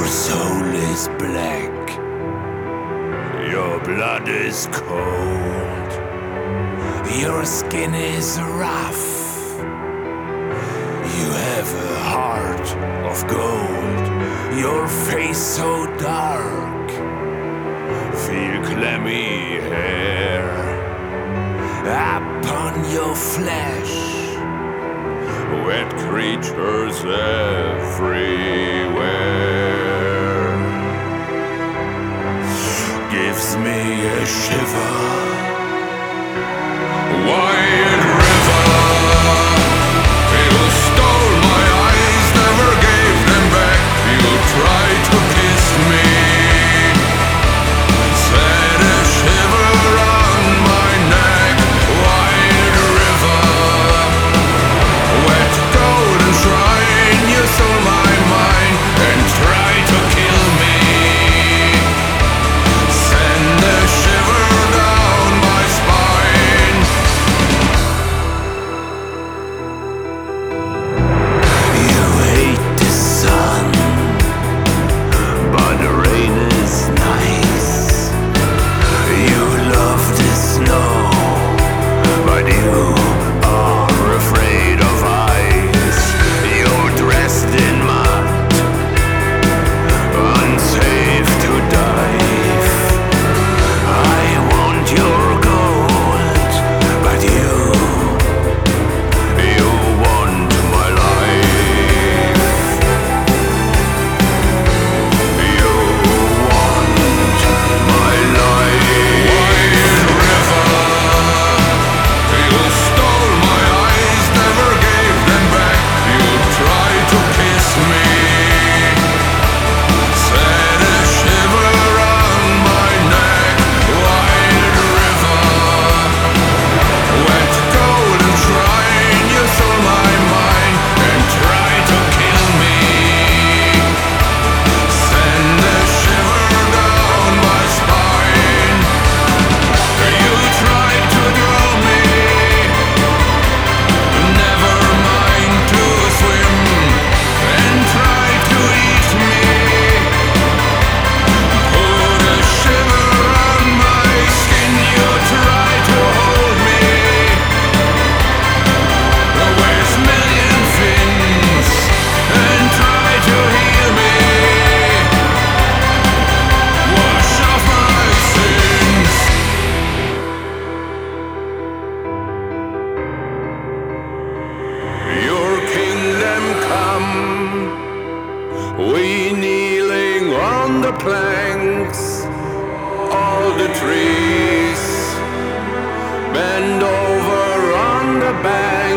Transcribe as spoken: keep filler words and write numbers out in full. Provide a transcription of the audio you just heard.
soul is black, your blood is cold, your skin is rough, you have a heart of gold, your face so dark, feel clammy hair upon your flesh, wet creatures everywhere. Gives me a shiver. Wild river, you stole my eyes, never gave them back. You tried to kiss me, set a shiver on my neck. Wild river, wet golden shrine, you stole my mind and tried to kill me. Send a shiver down my spine. You hate the sun, but the rain is nice. You love the snow, but you are afraid of ice. You're dressed in mud, unsafe to dive. I want your gold, but you, you want my life. You want my life. Wild river, you stole my eyes, never gave them back. You tried to kiss me, set a shiver on my neck. Wild river, wet golden shrine, you stole my mind and tried to kill me. Send a shiver down my spine. You tried to draw me, never mind to swim, and tried to eat me. Put a shiver on my skin, you tried to hold me with million fins and tried to heal me. Wash off my sins. Your kingdom come, we kneeling on the planks, all the trees bend over on the bank.